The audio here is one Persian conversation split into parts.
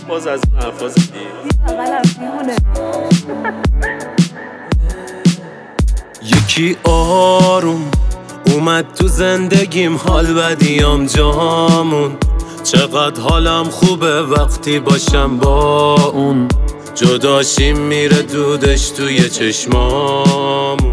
باز از اون حرفا زدی. یکی آروم اومد تو زندگیم، حال بدیام جامون. چقدر حالم خوبه وقتی باشم با اون. جداشیم میره دودش توی چشمامون.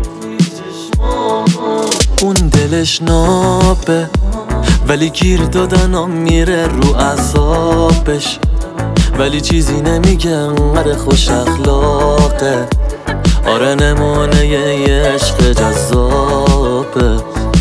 اون دلش نابه ولی گیر دادنم میره رو اعصابش، ولی چیزی نمیگه انقدر خوش اخلاقه. آره نمونه یه عشق جذابه.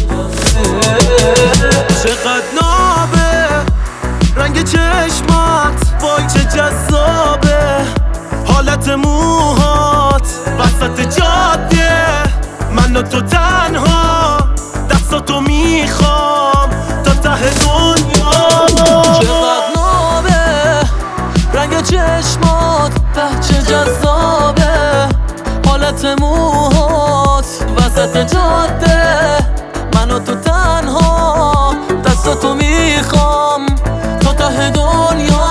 چقدر نابه رنگ چشمات، وای چه جذابه. حالت موهات وسط جاده، من و تو تنها دستاتو میخوام تا ته دنیا. چقدر نابه رنگ چشمات، چه جذابه. حالت موهات وسط جاده، من و تو تنها دستاتو میخوام تا ته دنیا.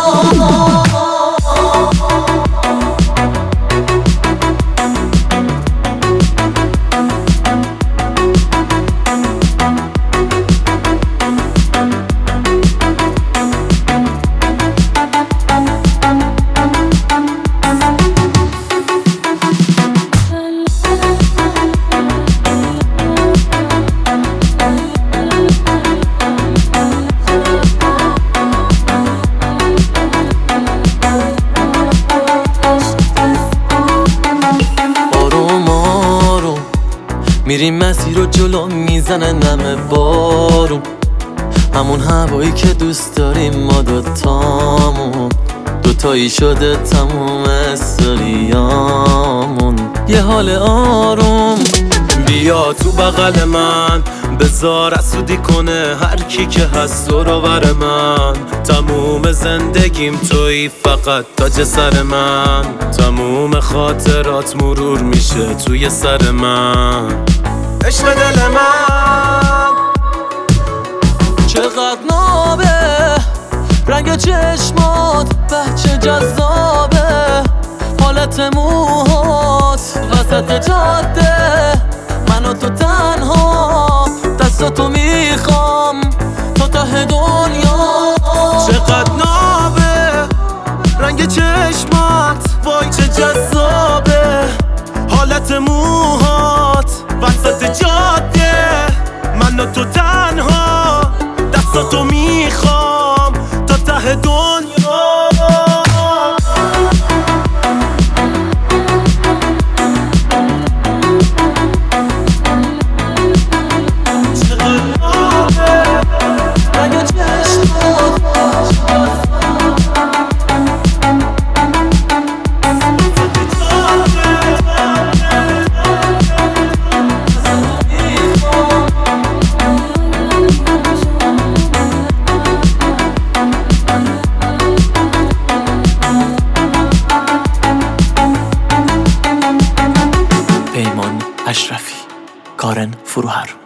میریم مسیر رو جلو میزنه نم بارون، همون هوایی که دوست داریم ما دوتامون. دوتایی شده تموم استوریامون. یه حال آروم بیا تو بغل من، بذار اسودی کنه هر کی که هست دور و بر من. تموم زندگیم تویی، فقط تاج سر من. تموم خاطرات مرور میشه توی سر من. عشق دل من چقدر نابه رنگ چشمات، چه جذابه. حالت موهات وسط جاده، من و تو تنها دستاتو میخوام تا ته دنیا. چقدر نابه رنگ چشمات، وای چه جذابه. حالت موهات وسط جاده، من و تو تنها دستاتو میخوام تا ته دنیا. پیمان اشرفی، کارن فروهر.